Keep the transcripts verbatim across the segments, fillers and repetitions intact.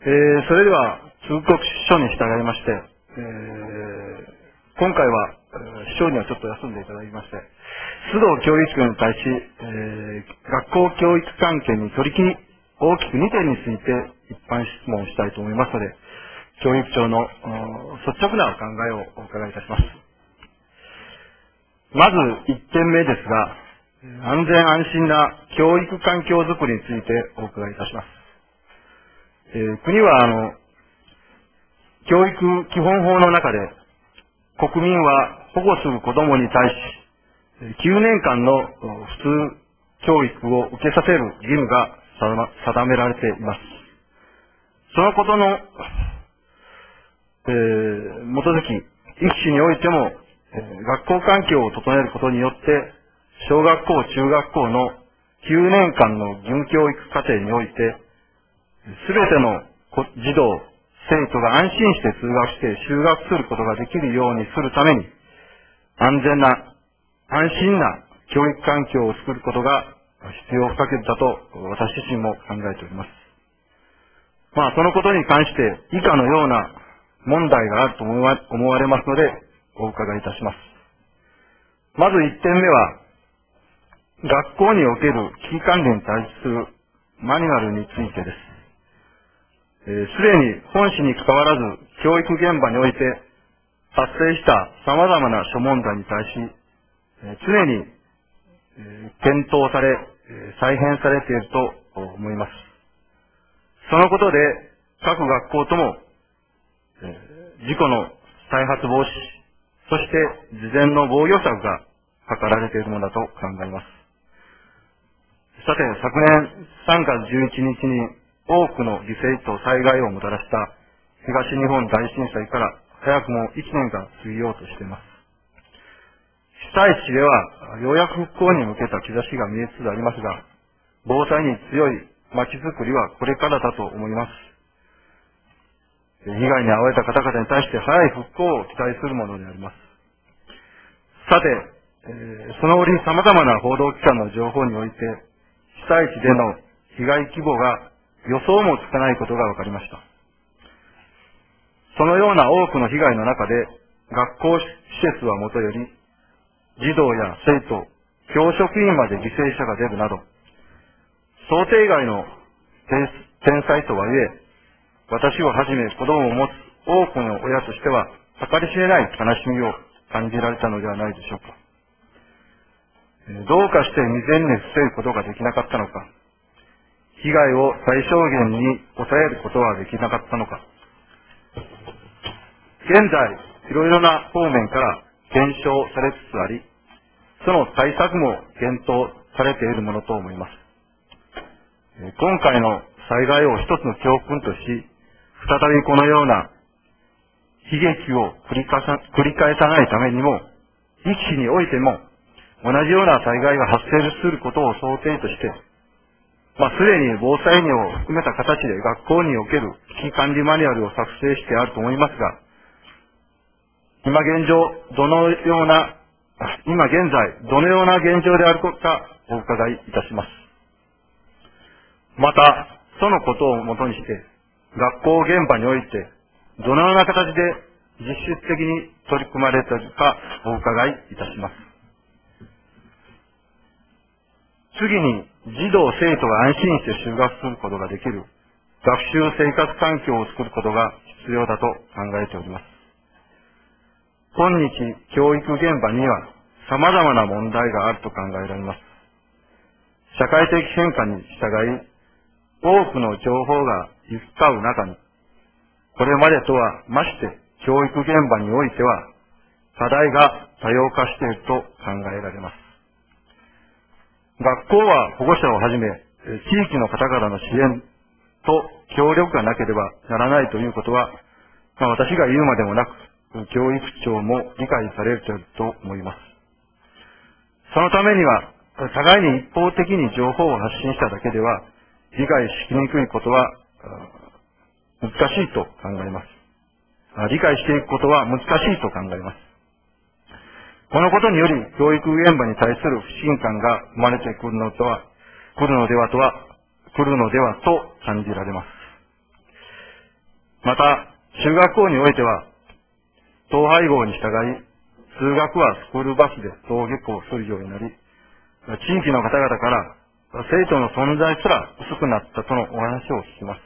えー、それでは通告書に従いまして、えー、今回は師匠にはちょっと休んでいただきまして、須藤教育長に対し、えー、学校教育関係に取り切り大きくにてんについて一般質問をしたいと思いますので、教育長の率直なお考えをお伺いいたします。まずいってんめですが、安全安心な教育環境づくりについてお伺いいたします。えー、国はあの教育基本法の中で、国民は保護する子どもに対しきゅうねんかんの普通教育を受けさせる義務が定められています。そのことの、えー、基づき、育種においても、えー、学校環境を整えることによって、小学校、中学校のきゅうねんかんの義務教育課程において、すべての児童、生徒が安心して通学して就学することができるようにするために、安全な、安心な教育環境を作ることが必要不可欠だと私自身も考えております。まあ、そのことに関して以下のような問題があると思われますので、お伺いいたします。まずいってんめは、学校における危機管理に対するマニュアルについてです。す、えー、で、に本市に関わらず教育現場において発生した様々な諸問題に対し、えー、常に、えー、検討され、えー、再編されていると思います。そのことで各学校とも、えー、事故の再発防止、そして事前の防御策が図られているものだと考えます。さて、昨年さんがつじゅういちにちに多くの犠牲と災害をもたらした東日本大震災から早くもいちねんが過ぎようとしています。被災地ではようやく復興に向けた兆しが見えつつありますが、防災に強い街づくりはこれからだと思います。被害に遭われた方々に対して早い復興を期待するものであります。さて、えー、その折様々な報道機関の情報において、被災地での被害規模が予想もつかないことが分かりました。そのような多くの被害の中で、学校施設はもとより、児童や生徒、教職員まで犠牲者が出るなど、想定外の天災とはいえ、私をはじめ子供を持つ多くの親としては、計り知れない悲しみを感じられたのではないでしょうか。どうかして未然に防ぐことができなかったのか、被害を最小限に抑えることはできなかったのか。現在、いろいろな方面から検証されつつあり、その対策も検討されているものと思います。今回の災害を一つの教訓とし、再びこのような悲劇を繰り返さ、繰り返さないためにも、育児においても同じような災害が発生することを想定として、まあ、すでに防災業を含めた形で学校における危機管理マニュアルを作成してあると思いますが、今現状、どのような、今現在、どのような現状であるかお伺いいたします。また、そのことをもとにして、学校現場において、どのような形で実質的に取り組まれているかお伺いいたします。次に、児童生徒が安心して就学することができる学習生活環境を作ることが必要だと考えております。今日、教育現場には様々な問題があると考えられます。社会的変化に従い、多くの情報が行き交う中に、これまでとは増して教育現場においては課題が多様化していると考えられます。学校は保護者をはじめ、地域の方々の支援と協力がなければならないということは、まあ、私が言うまでもなく、教育長も理解されると思います。そのためには、互いに一方的に情報を発信しただけでは、理解しにくいことは難しいと考えます。理解していくことは難しいと考えます。このことにより、教育現場に対する不信感が生まれてくるのとは、来るのではとは、来るのではと感じられます。 また、中学校においては、統廃合に従い、通学はスクールバスで登下校するようになり、地域の方々から生徒の存在すら薄くなったとのお話を聞きます。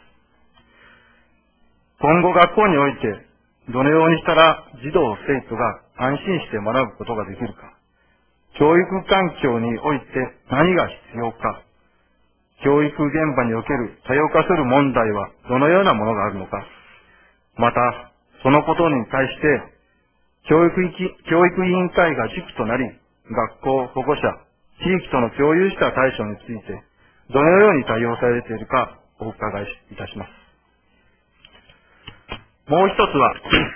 今後学校において、どのようにしたら児童生徒が安心して学ぶことができるか、教育環境において何が必要か、教育現場における多様化する問題はどのようなものがあるのか、また、そのことに対して、教育教育委員会が軸となり、学校、保護者、地域との共有した対処について、どのように対応されているかお伺いいたします。もう一つは、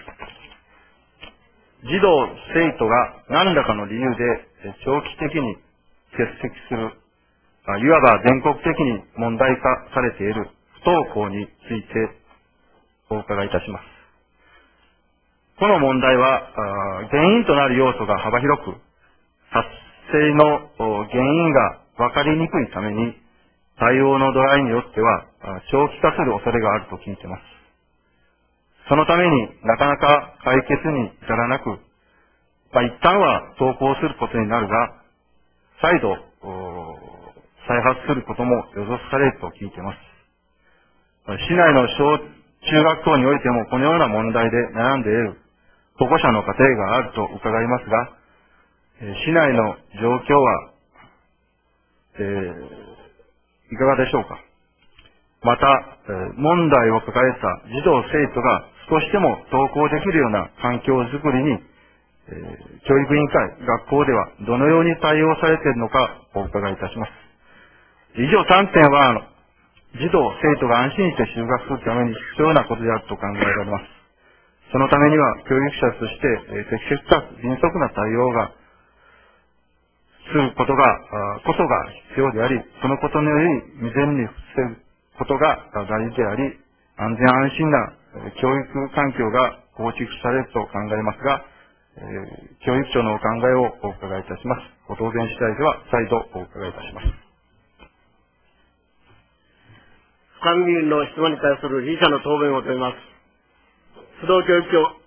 児童、生徒が何らかの理由で長期的に欠席する、いわば全国的に問題化されている不登校についてお伺いいたします。この問題は、原因となる要素が幅広く、発生の原因が分かりにくいために、対応の度合いによっては長期化する恐れがあると聞いています。そのためになかなか解決に至らなく、まあ、一旦は登校することになるが、再度再発することも予測されると聞いています。市内の小中学校においてもこのような問題で悩んでいる保護者の家庭があると伺いますが、市内の状況は、えー、いかがでしょうか。また、問題を抱えた児童生徒が少しでも登校できるような環境づくりに、えー、教育委員会、学校ではどのように対応されているのかお伺いいたします。以上さんてんは、児童生徒が安心して就学するために必要なことであると考えられます。そのためには教育者として、えー、適切かつ迅速な対応がすることが、こそが必要であり、そのことにより未然に防ぐことが大事であり、安全安心な教育環境が構築されると考えますが、えー、教育長のお考えをお伺いいたします。ご答弁次第では再度お伺いいたします。 深見議員の質問に対する理事者の答弁を求めます。須藤教育長。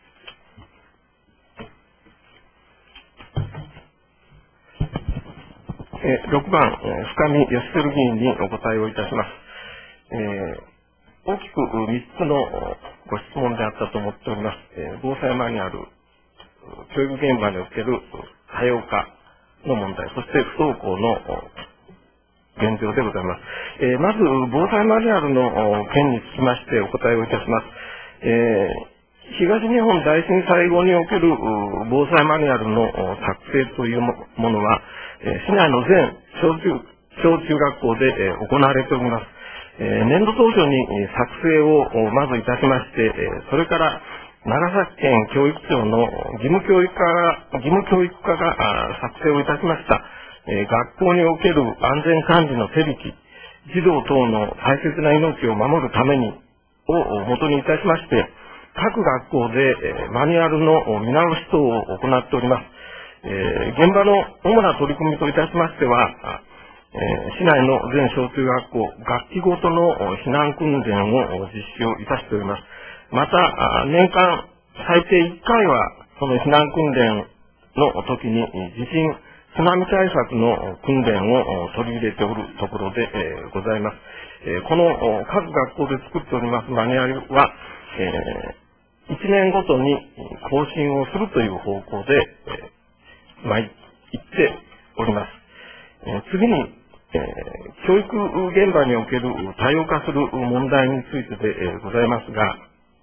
ろくばん、深見義輝議員にお答えをいたします。えー、大きくみっつのご質問であったと思っております。えー、防災マニュアル、教育現場における多様化の問題、そして不登校の現状でございます。えー、まず、防災マニュアルの件につきましてお答えをいたします。えー、東日本大震災後における防災マニュアルの作成というものは、市内の全小中、小中学校で行われております。年度当初に作成をまずいたしまして、それから長崎県教育庁の義務教育課が、義務教育課が作成をいたしました、学校における安全管理の手引き、児童等の大切な命を守るためにを元にいたしまして、各学校でマニュアルの見直し等を行っております。えー、現場の主な取り組みといたしましては、えー、市内の全小中学校、学期ごとの避難訓練を実施をいたしております。また、年間最低いっかいは、その避難訓練の時に地震、津波対策の訓練を取り入れておるところで、えー、ございます。えー、この各学校で作っておりますマニュアルは、えー、いちねんごとに更新をするという方向で、えーまあ、言っております。えー、次に、えー、教育現場における多様化する問題についてで、えー、ございますが、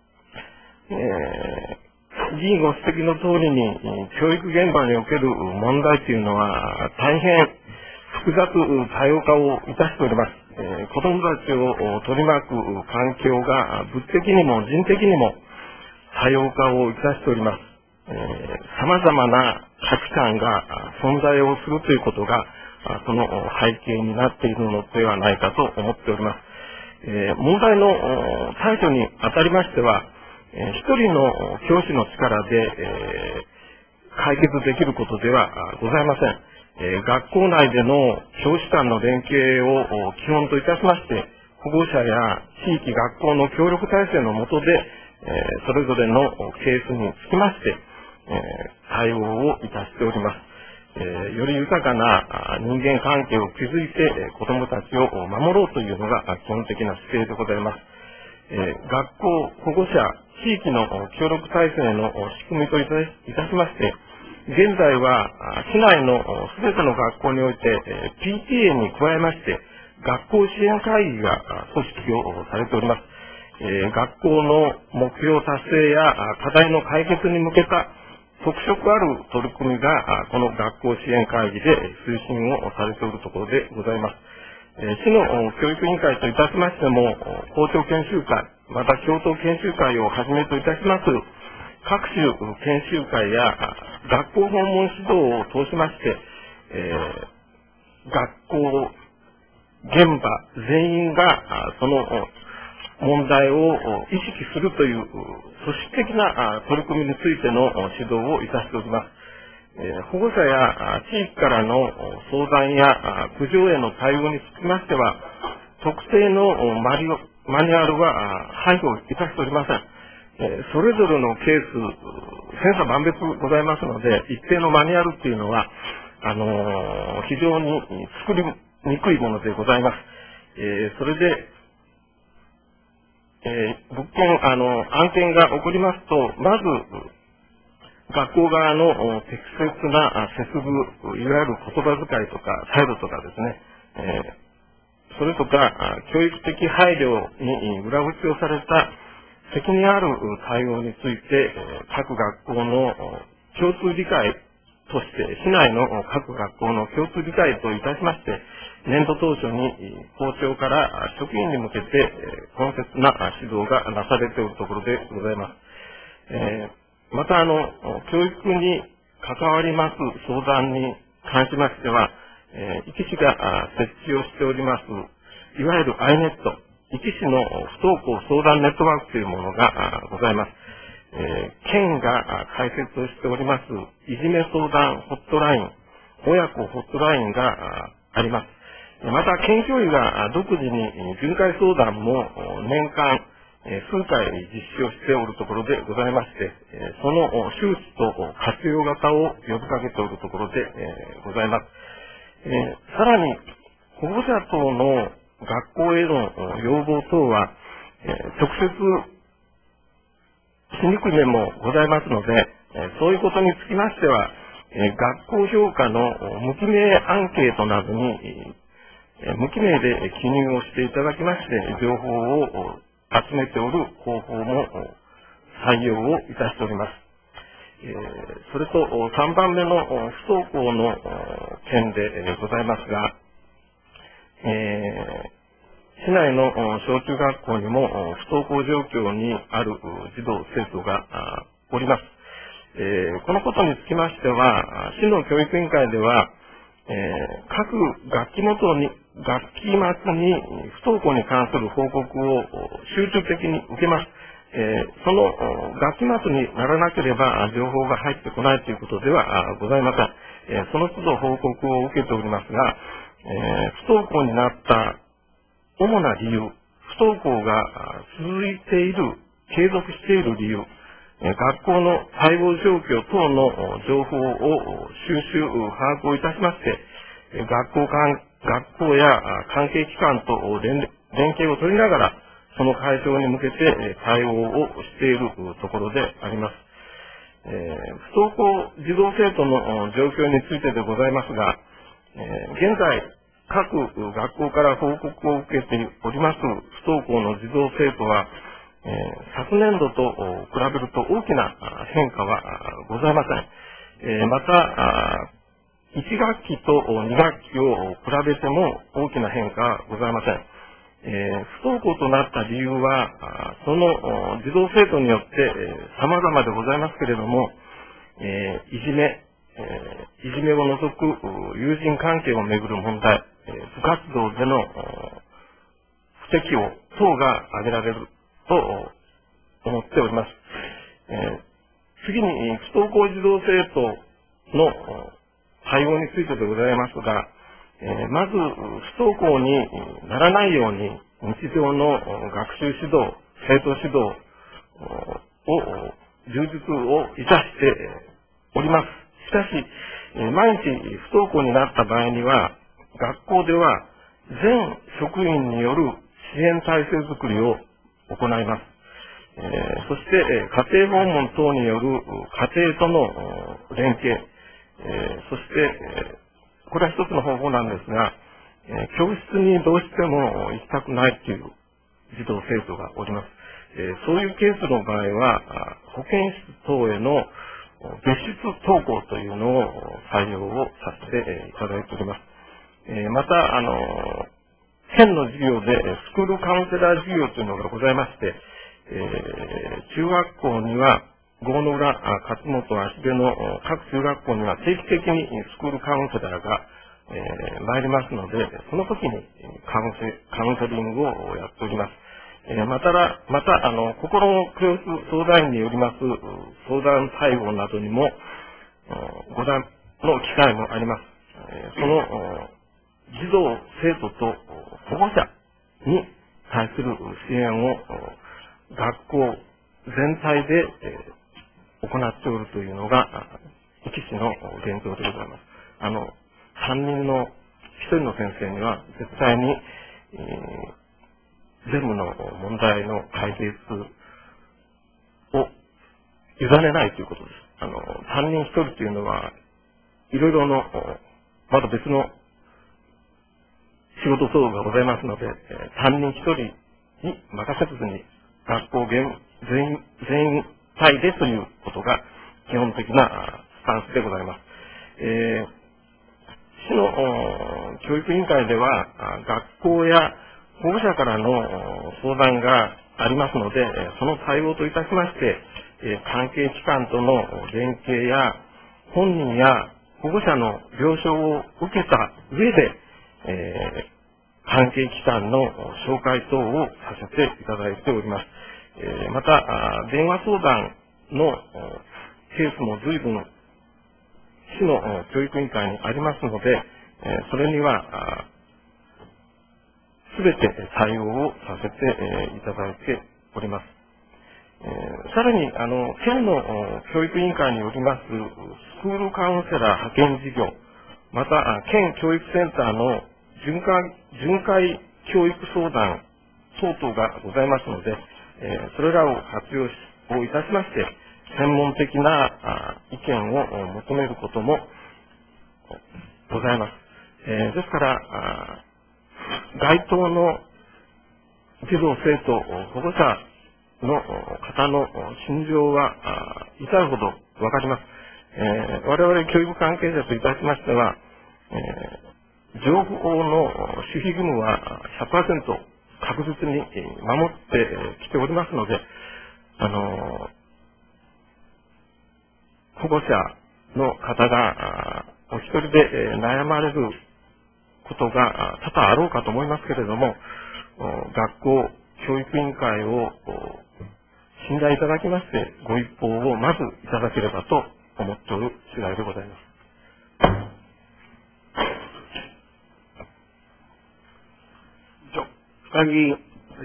えー、議員ご指摘の通りに、教育現場における問題というのは大変複雑多様化をいたしております。えー、子どもたちを取り巻く環境が物的にも人的にも多様化をいたしております。さまざまな価値観が存在をするということが、その背景になっているのではないかと思っております。えー、問題の対処にあたりましては、えー、一人の教師の力で、えー、解決できることではございません。えー、学校内での教師間の連携を基本といたしまして保護者や地域学校の協力体制の下で、えー、それぞれのケースにつきまして、えー、対応をいたしております。えー、より豊かな人間関係を築いて子どもたちを守ろうというのが基本的な姿勢でございます。えー、学校、保護者、地域の協力体制の仕組みといたしまして、現在は市内のすべての学校において ピーティーエー に加えまして学校支援会議が組織をされております。えー、学校の目標達成や課題の解決に向けた特色ある取り組みがこの学校支援会議で推進をされておるところでございます。えー、市の教育委員会といたしましても校長研修会、また教頭研修会をはじめといたします各種研修会や学校訪問指導を通しまして、えー、学校、現場全員がその問題を意識するという組織的な取り組みについての指導をいたしております。えー、保護者や地域からの相談や苦情への対応につきましては、特定のマニュアルは配布いたしておりません。それぞれのケース、千差万別ございますので、一定のマニュアルっていうのは、あのー、非常に作りにくいものでございます。えー、それで、えー、物件、あの、案件が起こりますと、まず、学校側の適切な接遇、いわゆる言葉遣いとか態度とかですね、えー、それとか、教育的配慮に裏打ちをされた責任ある対応について、各学校の共通理解として、市内の各学校の共通理解といたしまして、年度当初に校長から職員に向けて懇切な指導がなされているところでございます。えー、また、あの、教育に関わります相談に関しましては、えー、壱岐市が設置をしております、いわゆる アイネット、壱岐市の不登校相談ネットワークというものがございます。えー、県が開設をしております、いじめ相談ホットライン、親子ホットラインがあります。また、県教諭が独自に巡回相談も年間数回実施をしておるところでございまして、その周知と活用型を呼びかけておるところでございます。さらに、保護者等の学校への要望等は、直接しにくい面もございますので、そういうことにつきましては、学校評価の無記名アンケートなどに無記名で記入をしていただきまして、情報を集めておる方法も採用をいたしております。えー、それとさんばんめの不登校の件でございますが、えー、市内の小中学校にも不登校状況にある児童生徒がおります。えー、このことにつきましては、市の教育委員会では、えー、各学期ごとに学期末に不登校に関する報告を集中的に受けます。えー、その学期末にならなければ情報が入ってこないということではございません。えー、その都度報告を受けておりますが、えー、不登校になった主な理由、不登校が続いている、継続している理由、学校の対応状況等の情報を収集、把握をいたしまして、学校間、学校や関係機関と連、連携を取りながら、その解消に向けて対応をしているところであります。えー、不登校児童生徒の状況についてでございますが、えー、現在、各学校から報告を受けております不登校の児童生徒は、えー、昨年度と比べると大きな変化はございません。えー、また、いち学期とに学期を比べても大きな変化はございません。えー、不登校となった理由は、その児童生徒によって様々でございますけれども、えー、いじめ、えー、いじめを除く友人関係をめぐる問題、部活動での不適応等が挙げられると思っております。えー、次に、不登校児童生徒の対応についてでございますが、 えー、まず、不登校にならないように、日常の学習指導、生徒指導を、充実をいたしております。しかし、毎日不登校になった場合には、学校では全職員による支援体制づくりを行います。えー、そして、家庭訪問等による家庭との連携、えー、そして、これは一つの方法なんですが、えー、教室にどうしても行きたくないという児童生徒がおります。えー、そういうケースの場合は、保健室等への別室登校というのを採用をさせていただいております。えー、また、あの、県の授業でスクールカウンセラー授業というのがございまして、えー、中学校には、郷の浦、勝本、芦部の各中学校には定期的にスクールカウンセラーが、えー、参りますので、その時にカウンセ、カウンセリングをやっております。えー、また、また、あの、心の教育相談員によります相談対応などにも、ご覧の機会もあります。えー、その、児童、生徒と保護者に対する支援を学校全体で、えー行っておるというのが、壱岐市の現状でございます。あの、担任の一人の先生には、絶対に、えー、全部の問題の解決を委ねないということです。あの、担任一人というのは、いろいろの、まだ別の仕事等がございますので、担任一人に任せずに、学校全員、全員、体でということが基本的なスタンスでございます。えー、市の教育委員会では学校や保護者からの相談がありますので、その対応といたしまして、関係機関との連携や本人や保護者の了承を受けた上で、えー、関係機関の紹介等をさせていただいております。また、電話相談のケースも随分、市の教育委員会にありますので、それには、すべて対応をさせていただいております。さらに、あの、県の教育委員会によりますスクールカウンセラー派遣事業、また、県教育センターの巡回、巡回教育相談等々がございますので、えー、それらを活用をいたしまして、専門的な意見を求めることもございます。えー、ですから、該当の児童生徒、保護者の方の心情は至るほどわかります。えー、我々教育関係者といたしましては、えー、情報の守秘義務は ひゃくパーセント確実に守ってきておりますので、あの、保護者の方がお一人で悩まれることが多々あろうかと思いますけれども、学校、教育委員会を信頼いただきまして、ご一報をまずいただければと思っておる次第でございます。 深木議員。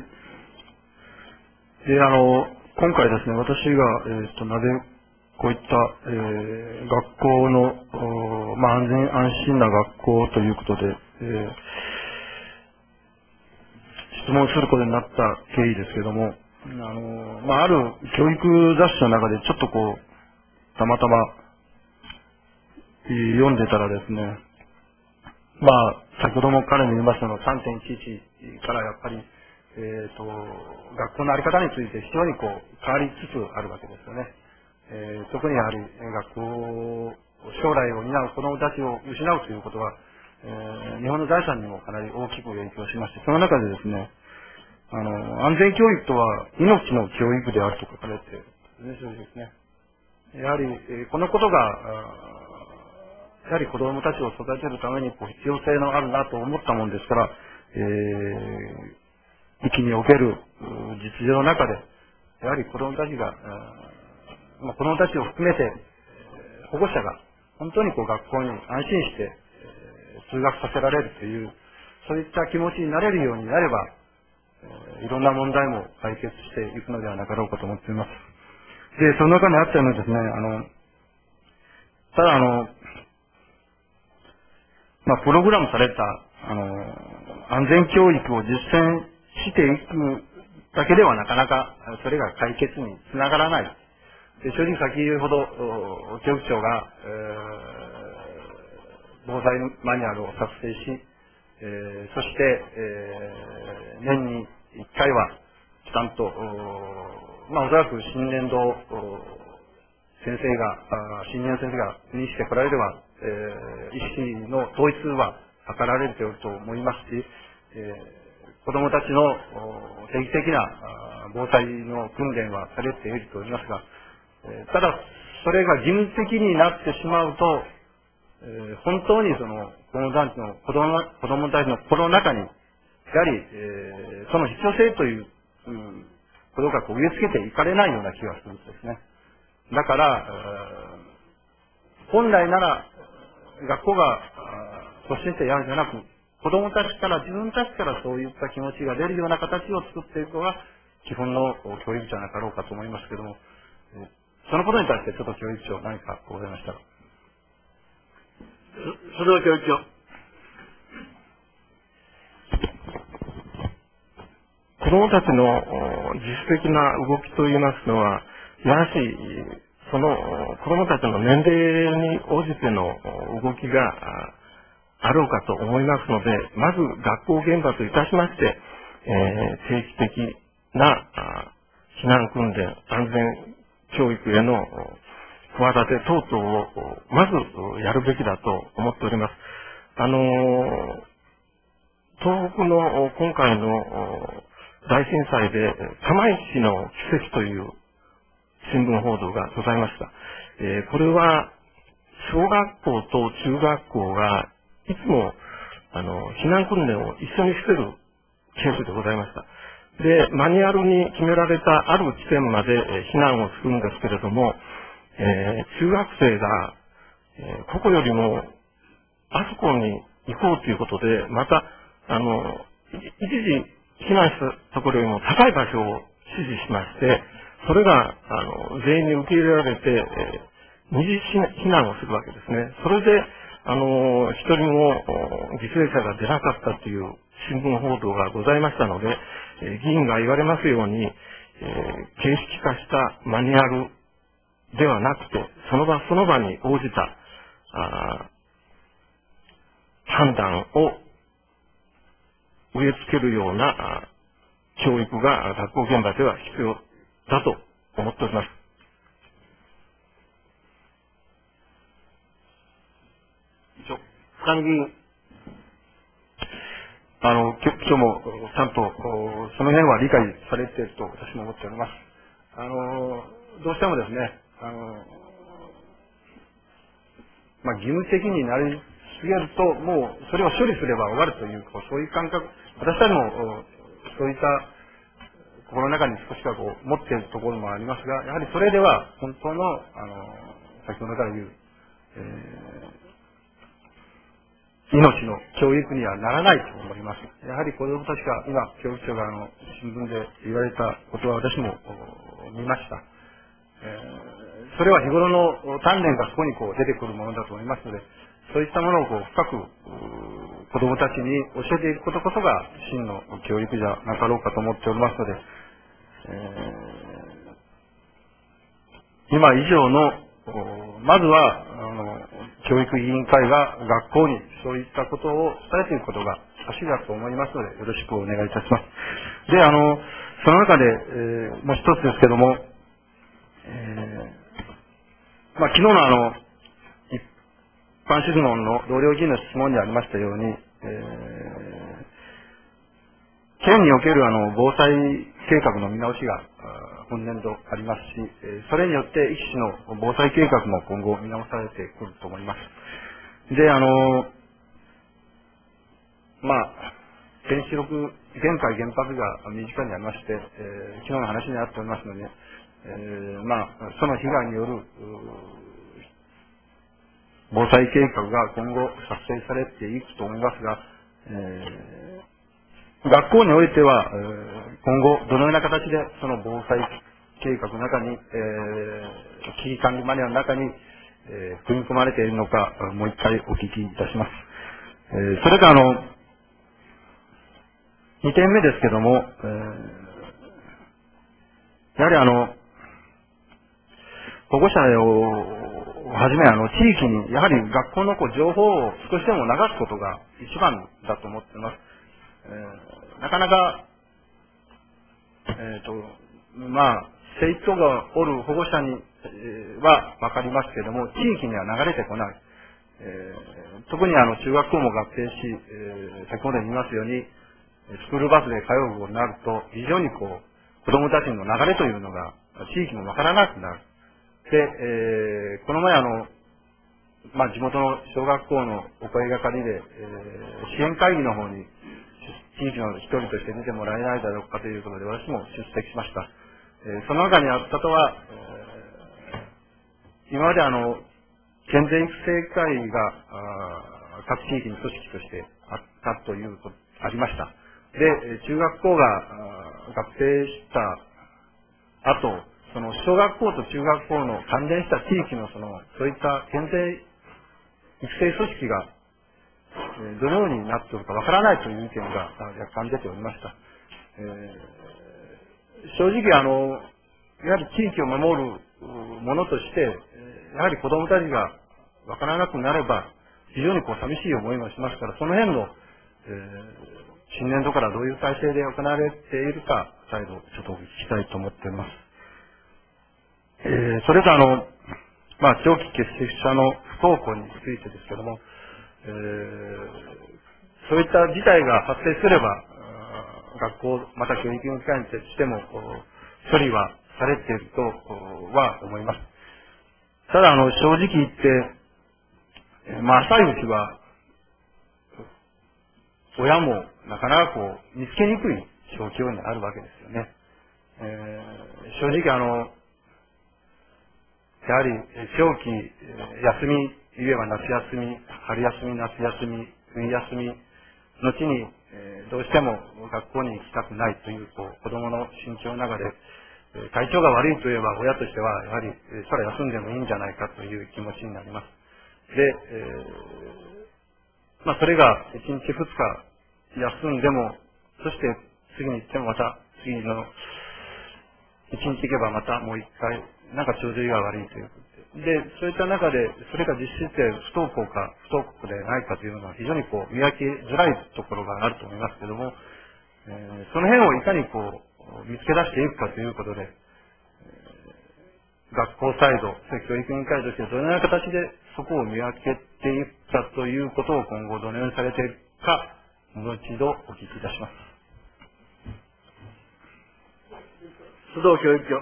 で、あの、今回ですね、私が、えっと、なぜこういった、えー、学校の、まあ、安全安心な学校ということで、えー、質問することになった経緯ですけれども、あの、まあ、ある教育雑誌の中でちょっとこう、たまたま、えー、読んでたらですね、まあ、先ほども彼に言いましたの さんてんいちいち からやっぱり、えっと、学校のあり方について非常にこう、変わりつつあるわけですよね。えー、特にやはり学校、将来を担う子どもたちを失うということは、えー、日本の財産にもかなり大きく影響しまして、その中でですね、あの、安全教育とは命の教育であると書かれているんですね。やはり、えー、このことが、やはり子どもたちを育てるためにこう必要性のあるなと思ったもんですから、えー、域における実情の中で、やはり子どもたちが、まあ、子どもたちを含めて保護者が本当にこう学校に安心して通学させられるという、そういった気持ちになれるようになれば、えー、いろんな問題も解決していくのではなかろうかと思っています。で、その中にあったようにですね、あの、ただあの、まあ、プログラムされた、あの、安全教育を実践していくだけではなかなか、それが解決につながらない。で、正直先ほど、教育長が、えー、防災マニュアルを作成し、えー、そして、えー、年にいっかいは、ちゃんと、まあ、おそらく新年度、先生が、新年先生がにしてこられれば、えー、意識の統一は図られていると思いますし、えー、子どもたちの定期的な防災の訓練はされていると思いますが、えー、ただ、それが義務的になってしまうと、えー、本当にその子どもたちの子供子供たちの心の中に、やはり、えー、その必要性という、うん、ことがこう植え付けていかれないような気がするんですね。だから、本来なら学校が率先してやるんじゃなく、子どもたちから、自分たちからそういった気持ちが出るような形を作っていくのが基本の教育じゃなかろうかと思いますけども、そのことに対してちょっと教育長何かございましたら。 それは教育長。 子どもたちの自主的な動きといいますのは、やはし、その子どもたちの年齢に応じての動きがあろうかと思いますので、まず学校現場といたしまして、えー、定期的な避難訓練、安全教育への企て等々をまずやるべきだと思っております。あのー、東北の今回の大震災で釜石の奇跡という新聞報道がございました。えー、これは小学校と中学校がいつもあの避難訓練を一緒にしているケースでございました。で、マニュアルに決められたある地点まで避難をするんですけれども、えー、中学生が、えー、ここよりもあそこに行こうということで、またあの一時避難したところよりも高い場所を指示しまして、それがあの全員に受け入れられて、えー、二次避難をするわけですね。それであの一人も犠牲者が出なかったという新聞報道がございましたので、えー、議員が言われますように、えー、形式化したマニュアルではなくて、その場その場に応じたあ判断を植え付けるような教育が学校現場では必要だと思っております。 以上、深見議員。 あの、局長もちゃんとその辺は理解されていると私も思っております。あの、どうしてもですね、あの、まあ、義務的になりすぎると、もうそれを処理すれば終わるという、そういう感覚、私たちもそういった心の中に少しはこう持っているところもありますが、やはりそれでは本当の、あの、先ほどから言う、えー、命の教育にはならないと思います。やはり子どもたちが、今、教育長があの新聞で言われたことは私も見ました。えー、それは日頃の鍛錬がそこにこう出てくるものだと思いますので、そういったものをこう深く子どもたちに教えていくことこそが真の教育じゃなかろうかと思っておりますので、えー、今以上のまずはあの教育委員会が学校にそういったことを伝えていくことが先だと思いますので、よろしくお願いいたします。で、あのその中で、えー、もう一つですけども、えーまあ、昨日のあの一般質問の同僚議員の質問にありましたように、えー、県におけるあの防災計画の見直しが本年度ありますし、それによって一種の防災計画も今後見直されてくると思います。で、あのまあ原子力原海原発が身近にありまして、えー、昨日の話にあっておりますので、えー、まあその被害による防災計画が今後作成されていくと思いますが、えー、学校においては、えー、今後どのような形でその防災計画の中に、えー、危機管理マニュアルの中に、えー、組み込まれているのか、もう一回お聞きいたします。えー、それからあの、にてんめですけども、えー、やはりあの、保護者をはじめあの地域にやはり学校のこう情報を少しでも流すことが一番だと思っています。えー、なかなか、えーとまあ、生徒がおる保護者に、えー、はわかりますけれども、地域には流れてこない。えー、特にあの中学校も合併し、えー、先ほど言いますように、スクールバスで通うようになると、非常にこう、子供たちの流れというのが地域もわからなくなる。で、えー、この前あの、まあ、地元の小学校のお声がかりで、えー、支援会議の方に地域の一人として出てもらえないだろうかということで私も出席しました。えー、その中にあったとは、えー、今まであの、健全育成会が各地域に組織としてあったということ、ありました。で、中学校が合併した後、その小学校と中学校の関連した地域のその、そういった健全育成組織が、えー、どのようになっているかわからないという意見が若干出ておりました。えー、正直あの、やはり地域を守るものとして、やはり子供たちがわからなくなれば、非常にこう寂しい思いもしますから、その辺の、えー、新年度からどういう体制で行われているか、再度ちょっとお聞きしたいと思っております。えー、それからあの、まあ、長期欠席者の不登校についてですけども、えー、そういった事態が発生すれば、学校、また教育委員会にしても、処理はされているとは思います。ただ、あの、正直言って、まあ、浅いうちは、親もなかなかこう、見つけにくい状況にあるわけですよね。えー、正直あの、やはり長期休み、言えば夏休み、春休み、夏休み、冬休み、後に、えー、どうしても学校に行きたくないというこう子供の心境の中で、えー、体調が悪いといえば親としてはやはり、えー、それは休んでもいいんじゃないかという気持ちになります。で、えー、まあそれがいちにちふつか休んでも、そして次に行ってもまた次のいちにち行けばまたもう一回なんか調子が悪いということで、で、そういった中で、それが実施して不登校か不登校でないかというのは非常にこう見分けづらいところがあると思いますけれども、えー、その辺をいかにこう見つけ出していくかということで、えー、学校サイド、教育委員会としてどのような形でそこを見分けていくかということを今後どのようにされているか、もう一度お聞きいたします。 須藤教育長。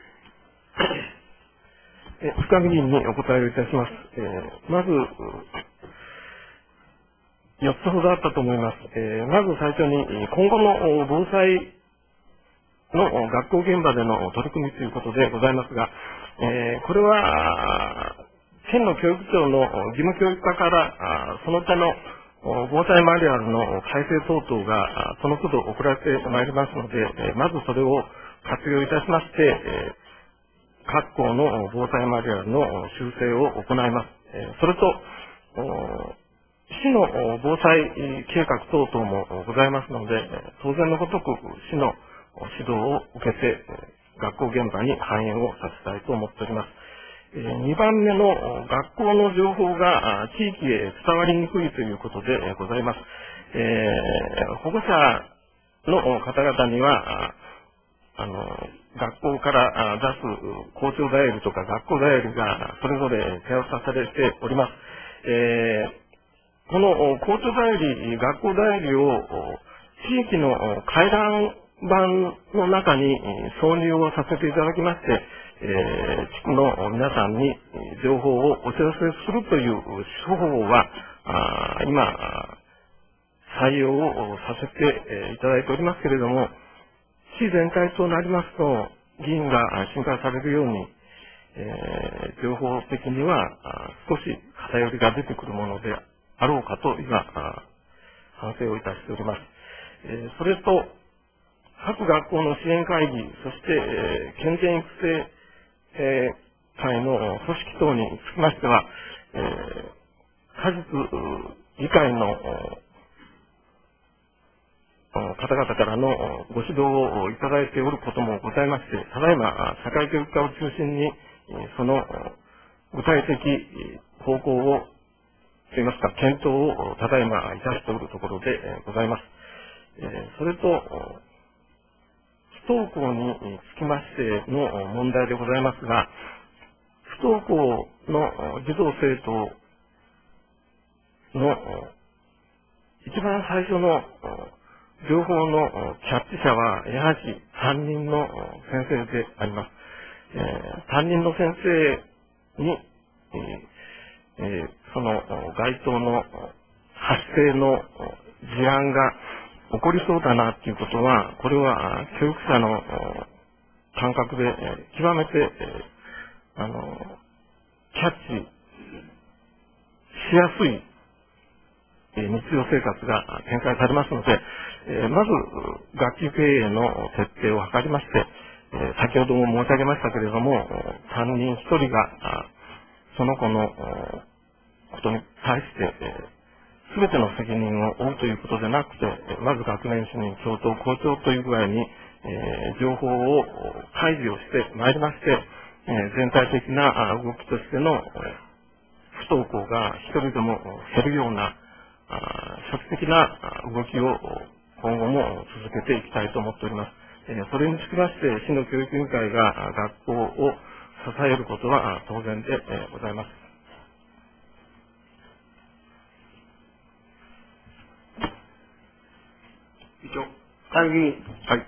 え深見議員にお答えをいたします。えー、まず、よっつほどあったと思います。えー、まず最初に、今後の防災の学校現場での取り組みということでございますが、えー、これは、県の教育庁の義務教育課から、その他の防災マニュアルの改正等々が、その都度送られてまいりますので、まずそれを活用いたしまして、各校の防災マニュアルの修正を行います。それと、市の防災計画等々もございますので、当然のごとく市の指導を受けて、学校現場に反映をさせたいと思っております。にばんめの学校の情報が地域へ伝わりにくいということでございます。えー、保護者の方々には、あの、学校から出す校長代理とか学校代理がそれぞれ手渡されております。えー、この校長代理、学校代理を地域の回覧板の中に挿入をさせていただきまして、えー、地区の皆さんに情報をお知らせするという手法は、あ今、採用をさせていただいておりますけれども、市全体となりますと、議員が心配されるように、 えー、情報的には少し偏りが出てくるものであろうかと今、反省をいたしております。えー、それと、各学校の支援会議、そして、えー、健全育成、えー、会の組織等につきましては、えー、家塾議会の方々からのご指導をいただいておることもございまして、ただいま社会教育課を中心に、その具体的方向を、といいますか、検討をただいまいたしておるところでございます。それと、不登校につきましての問題でございますが、不登校の児童生徒の一番最初の情報のキャッチ者は、やはり担任の先生であります。えー、担任の先生に、えー、その該当の発生の事案が起こりそうだなということは、これは教育者の感覚で極めて、えー、あのキャッチしやすい日常生活が展開されますので、まず学級経営の徹底を図りまして、先ほども申し上げましたけれども、担任一人がその子のことに対して全ての責任を負うということでなくて、まず学年主任、教頭、校長という具合に情報を開示をしてまいりまして、全体的な動きとしての不登校が一人でも減るような初期的な動きを今後も続けていきたいと思っております。それにつきまして、市の教育委員会が学校を支えることは当然でございます。 以上、会議員。 はい。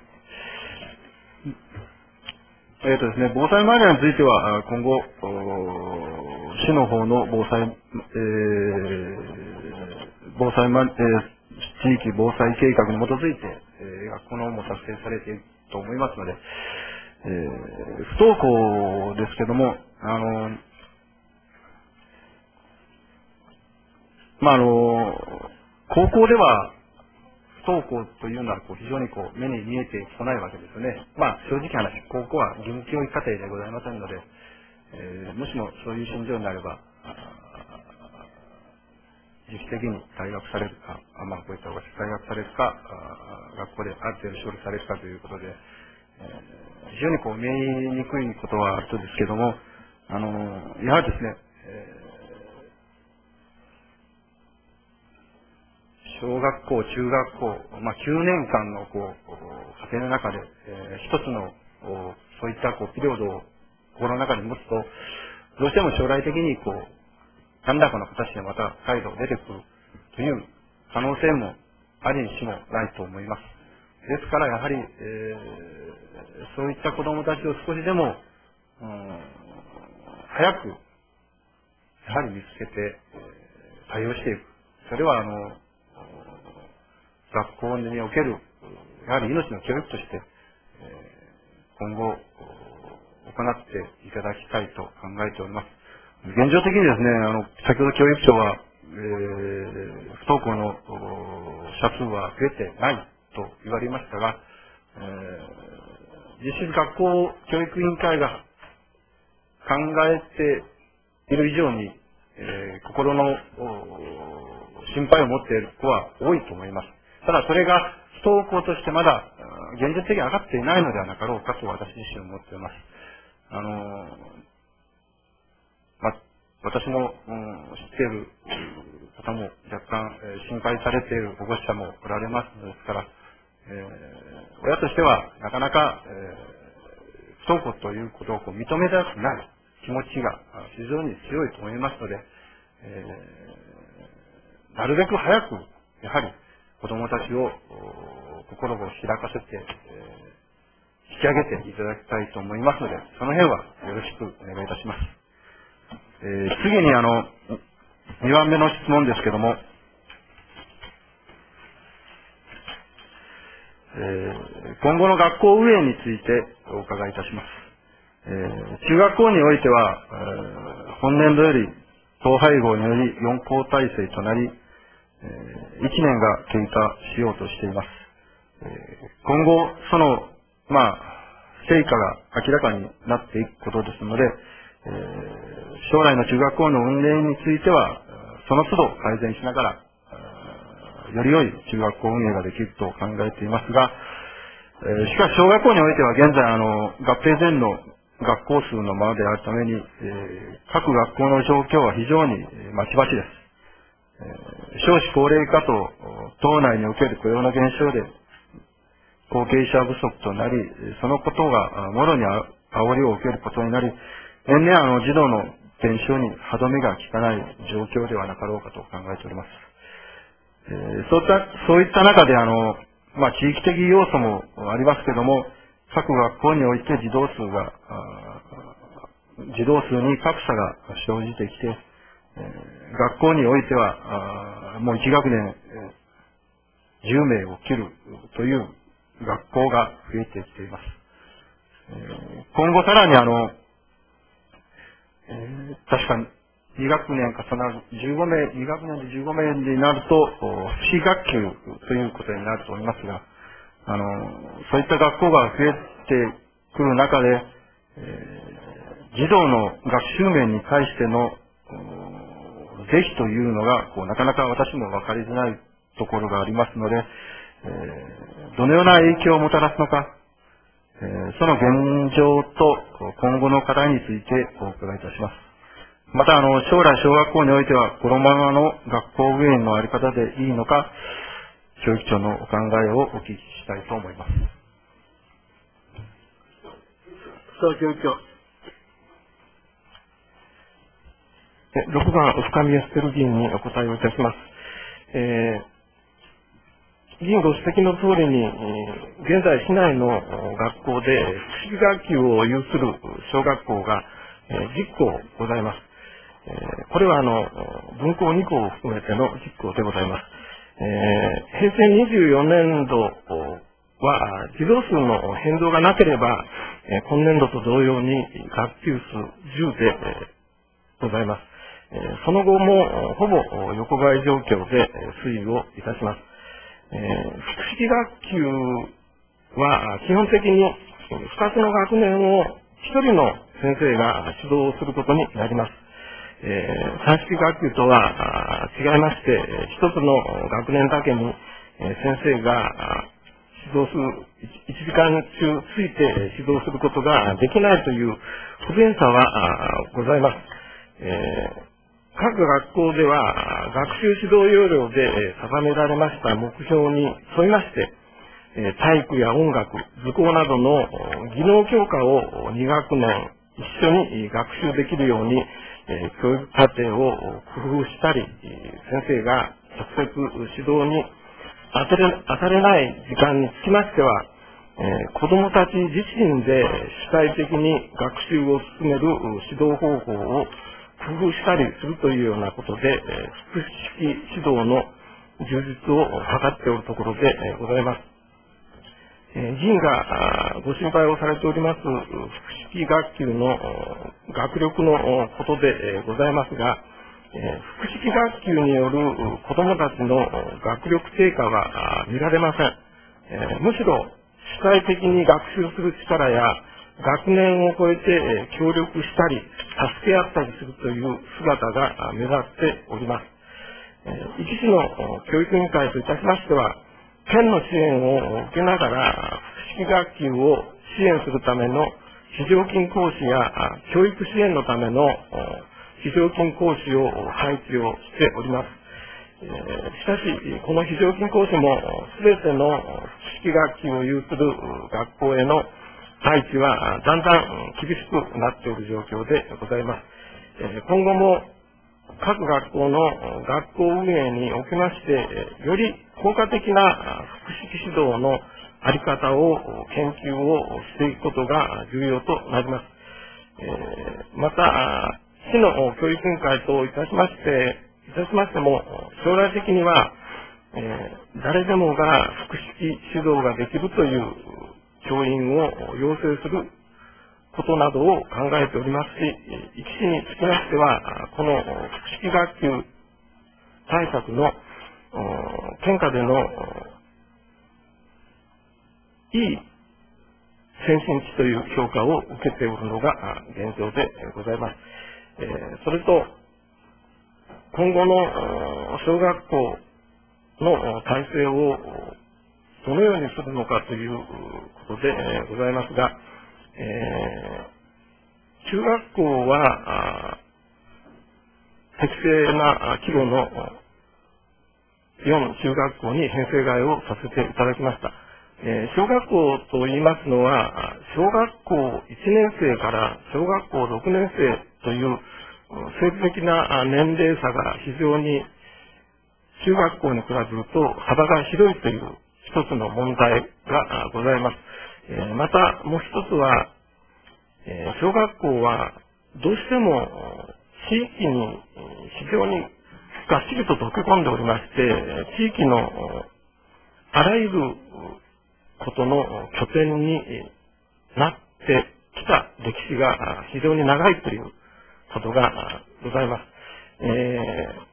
えっとですね、防災マニュアルについては、今後、市の方の防災、えー防災マ、えー、地域防災計画に基づいて、えー、学校の方も作成されていると思いますので、えー、不登校ですけども、あの、まあ、あの、高校では不登校というのはこう非常にこう目に見えてこないわけですよね。まあ、正直話、高校は義務教育課程でございませんので、えー、もしもそういう心情になれば、自主的に退学されるか、まあ、こういったおかし退学されるか、学校である程度処理されるかということで、えー、非常にこう見えにくいことはあるとですけども、あのー、やはりですね、えー、小学校、中学校、まあ、きゅうねんかんのこう家庭の中で、えー、一つのそういったこうピリオドを心の中に持つと、どうしても将来的にこう何らかの形でまた再度出てくるという可能性もありにしもないと思います。ですからやはり、えー、そういった子どもたちを少しでも、うん、早くやはり見つけて、えー、対応していく。それはあの学校におけるやはり命の教育として、えー、今後行っていただきたいと考えております。現状的にですね、あの、先ほど教育長は、えー、不登校の者数は増えてないと言われましたが、えー、実質学校教育委員会が考えている以上に、えー、心の心配を持っている子は多いと思います。ただそれが不登校としてまだ現実的に上がっていないのではなかろうかと私自身思っています。あのまあ、私の、うん、知っている方も若干、えー、心配されている保護者もおられますですから、えー、親としてはなかなか、えー、不登校ということをこう認めたくない気持ちが非常に強いと思いますので、えー、なるべく早くやはり子どもたちを心を開かせて、えー、引き上げていただきたいと思いますので、その辺はよろしくお願いいたします。えー、次にあのにばんめの質問ですけども、えー、今後の学校運営についてお伺いいたします。 えー、中学校においては、えー、本年度より統廃合によりよん校体制となり、えー、いちねんが経過しようとしています。えー、今後、その、まあ、成果が明らかになっていくことですので、えー、将来の中学校の運営については、その都度改善しながら、より良い中学校運営ができると考えていますが、えー、しかし小学校においては現在あの合併前の学校数のままであるために、えー、各学校の状況は非常にまちまちです。えー、少子高齢化と党内における雇用の減少で後継者不足となり、そのことがもろに煽りを受けることになり、年々あの児童の減少に歯止めが効かない状況ではなかろうかと考えております。えー、そういった、そういった中であの、まあ、地域的要素もありますけれども、各学校において児童数が、児童数に格差が生じてきて、えー、学校においては、もういち学年じゅうめいを切るという学校が増えてきています。えー、今後さらにあの、えー、確かにに学年重なるじゅうごめい、に学年でじゅうごめいになると、不思学級ということになると思いますが、あの、そういった学校が増えてくる中で、えー、児童の学習面に対しての是非というのが、こうなかなか私も分かりづらいところがありますので、えー、どのような影響をもたらすのか、えー、その現状と今後の課題についてお伺いいたします。また、あの、将来小学校においては、このままの学校運営のあり方でいいのか、教育長のお考えをお聞きしたいと思います。 総教育長。 ろくばん、深見康輝議員にお答えをいたします。えー、議員ご指摘の通りに、現在市内の学校で複式学級を有する小学校がじゅっこございます。これはあの分校にこを含めてのじゅっこでございます。えー、平成にじゅうよねんどは児童数の変動がなければ、えー、今年度と同様に学級数じゅうで、えー、ございます。えー、その後もほぼ横ばい状況で推移をいたします。えー、複式学級は基本的にふたつの学年をひとりの先生が指導することになります。えー、算式学級とは違いまして、一つの学年だけに先生が指導する、いちじかん中ついて指導することができないという不便さはございます。えー、各学校では学習指導要領で定められました目標に沿いまして、体育や音楽、図工などの技能強化をに学年一緒に学習できるように教育課程を工夫したり、先生が直接指導に当たれ、当たれない時間につきましては、えー、子どもたち自身で主体的に学習を進める指導方法を工夫したりするというようなことで、えー、複式指導の充実を図っておるところで、えー、ございます。えー、議員がご心配をされております複式学級の学力のことで、えー、ございますが、えー、複式学級による子どもたちの学力低下は見られません。えー、むしろ主体的に学習する力や学年を超えて協力したり助け合ったりするという姿が目立っております。えー、壱岐市の教育委員会といたしましては、県の支援を受けながら複式学級を支援するための非常勤講師や教育支援のための非常勤講師を配置をしております。えー、しかし、この非常勤講師もすべての複式学級を有する学校への配置はだんだん厳しくなっている状況でございます。えー、今後も各学校の学校運営におきまして、より効果的な複式指導のあり方を研究をしていくことが重要となります。えー、また、市の教育委員会といたしまして、いたしましても、将来的には、えー、誰でもが複式指導ができるという教員を養成することなどを考えておりますし、壱岐市につきましては、この複式学級対策の県下でのいい先進地という評価を受けておるのが現状でございます。えー、それと、今後の小学校の体制をどのようにするのかということでございますが、えー、中学校は適正な規模のよん中学校に編成替えをさせていただきました。えー、小学校と言いますのは、小学校いちねん生から小学校ろくねん生という政治的な年齢差が非常に中学校に比べると幅が広いという一つの問題がございます。えー、またもう一つは、えー、小学校はどうしても地域に非常にがっちりと溶け込んでおりまして、地域のあらゆることの拠点になってきた歴史が非常に長いということがございます。えー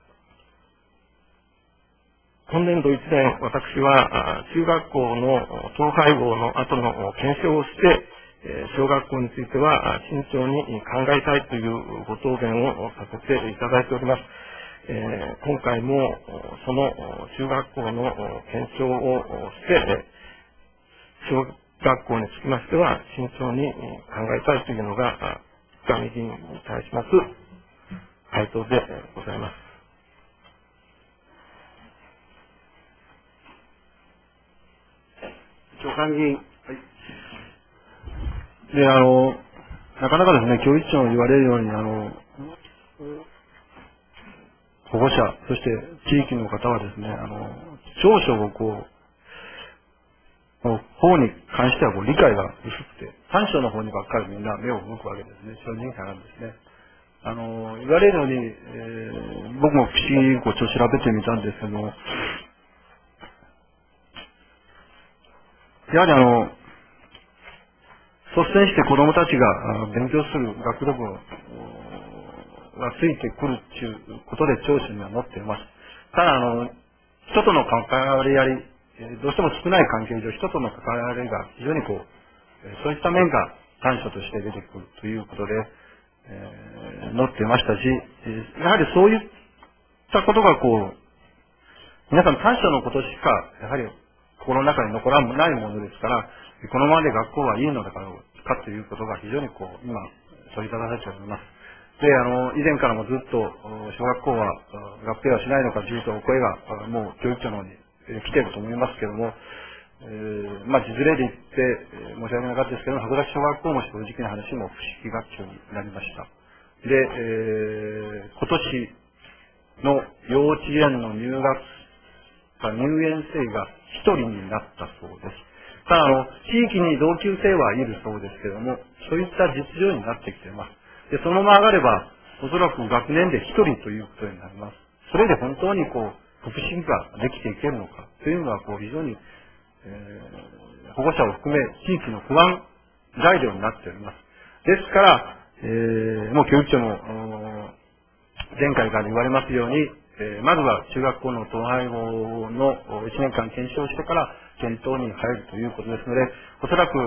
今年度いちねん、私は中学校の統廃合の後の検証をして、小学校については慎重に考えたいというご答弁をさせていただいております。えー、今回もその中学校の検証をして、小学校につきましては慎重に考えたいというのが、深見議員に対します回答でございます。 長官議員。はい。 で、あの、なかなかですね、教育長の言われるように、あの、保護者、そして地域の方はですね、あの、長所をこう、方に関してはこう理解が薄くて、短所の方にばっかりみんな目を向くわけですね。正直なんですね。あの、言われるように、えー、僕も不思議こうちょっと調べてみたんですけども、やはりあの、率先して子供たちが勉強する学力がついてくるということで長所には載っています。ただあの、人との関わり合い、どうしても少ない関係上、人との関わり合いが非常にこう、そういった面が短所として出てくるということで、えー、載っていましたし、やはりそういったことがこう、皆さん短所のことしか、やはり心の中に残らないものですから、このままで学校はいいのだからかということが非常にこう、今、取り沙汰されております。で、あの、以前からもずっと、小学校は合併はしないのかというとお声が、もう教育庁の方に来ていると思いますけれども、えー、まあ、実例で言って、えー、申し訳なかったですけども、函館小学校も正直な話も不識学級になりました。で、えー、今年の幼稚園の入学入園生が一人になったそうです。ただあの、地域に同級生はいるそうですけれども、そういった実情になってきています。で、そのまま上がれば、おそらく学年で一人ということになります。それで本当にこう、福祉ができていけるのかというのは、こう、非常に、えー、保護者を含め、地域の不安材料になっております。ですから、えー、もう教育庁も、前回から言われますように、えー、まずは中学校の統廃合のいちねんかん検証してから検討に入るということですので、おそらく、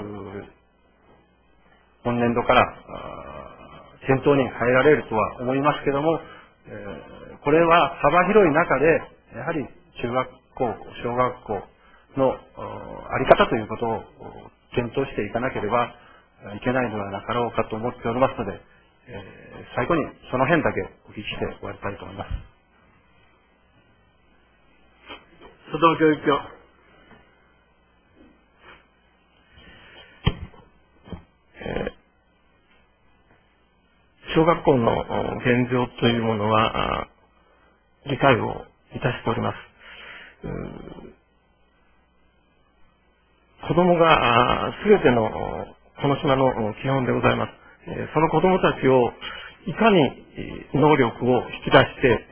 今年度から検討に入られるとは思いますけれども、えー、これは幅広い中で、やはり中学校、小学校のあり方ということを検討していかなければいけないのではなかろうかと思っておりますので、えー、最後にその辺だけお聞きして終わりたいと思います。 須藤教育長。 えー、小学校の現状というものは理解をいたしております。子供がすべてのこの島の基本でございます。その子供たちをいかに能力を引き出して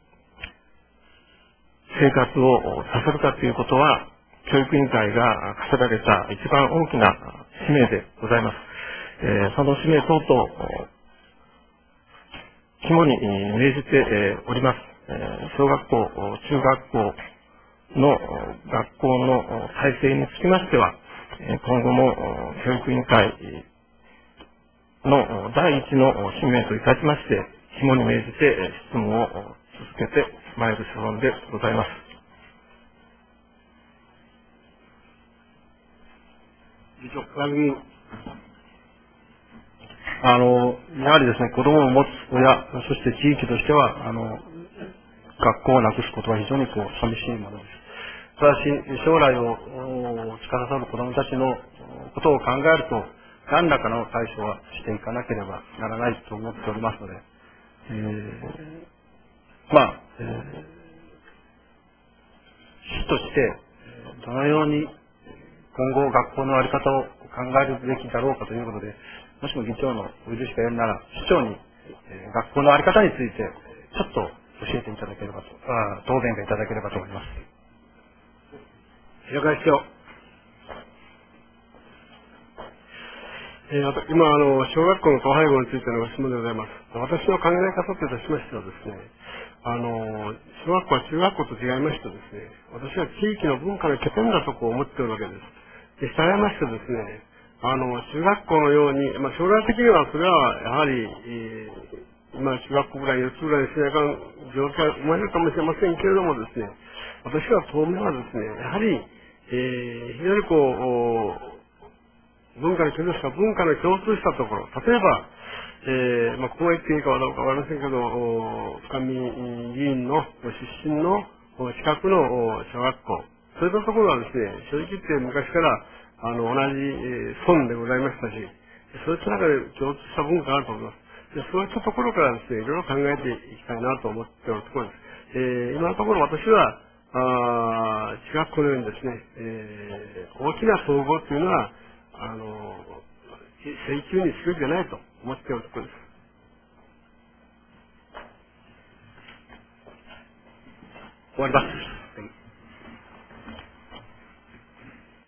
生活をさせるかということは、教育委員会が課せられた一番大きな使命でございます。 えー、その使命等々、肝に銘じて、えー、おります。えー、小学校、中学校の学校の体制につきましては、今後も教育委員会の第一の使命といたしまして、肝に銘じて質問を続けてまいる所存でございます。 議長、高木議員。 あの、やはりですね、子供を持つ親、そして地域としては、あの、学校をなくすことは非常にこう、寂しいものです。ただし、将来を司る子供たちのことを考えると、何らかの対処はしていかなければならないと思っておりますので、えー、まあ、えー、市として、どのように今後学校の在り方を考えるべきだろうかということで、もしも議長のお許しが得るなら、市長に、えー、学校の在り方について、ちょっと教えていただければと、あ答弁がいただければと思います。 平川市長。えー、今あの、小学校の統廃合についてのご質問でございます。私の考え方といたしましてはですね、あの、小学校は中学校と違いましてですね、私は地域の文化の拠点だとこう思っておるわけです。で、したがいましてですね、あの、中学校のように、まあ、将来的にはそれはやはり、えー、今中学校ぐらい、よっつぐらいにしないかん状況が生まれるかもしれませんけれどもですね、私は当面はですね、やはり、えー、非常にこう、文化に共通した文化の共通したところ、例えば、えー、まあ、ここが言っていいかどうかわかりませんけど、深見議員の出身の近くの小学校、そういったところはですね、正直言って昔からあの同じ村でございましたし、そういった中で共通した文化があると思います。でそういったところからですね、いろいろ考えていきたいなと思っておるところです。えー、今のところ私は、あ中学校のようにですね、えー、大きな統合というのは、あの、請求にするんじゃないと思っておるところです。 終わります。